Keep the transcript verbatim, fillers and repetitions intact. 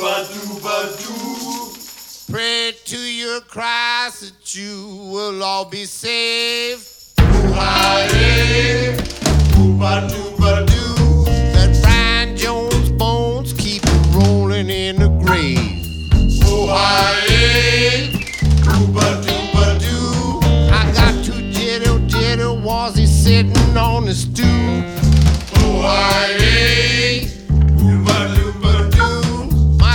Pray to your Christ that you will all be saved. That Brian Jones' bones keep rolling in the grave. I got two jittle jittle was he sitting on the stool.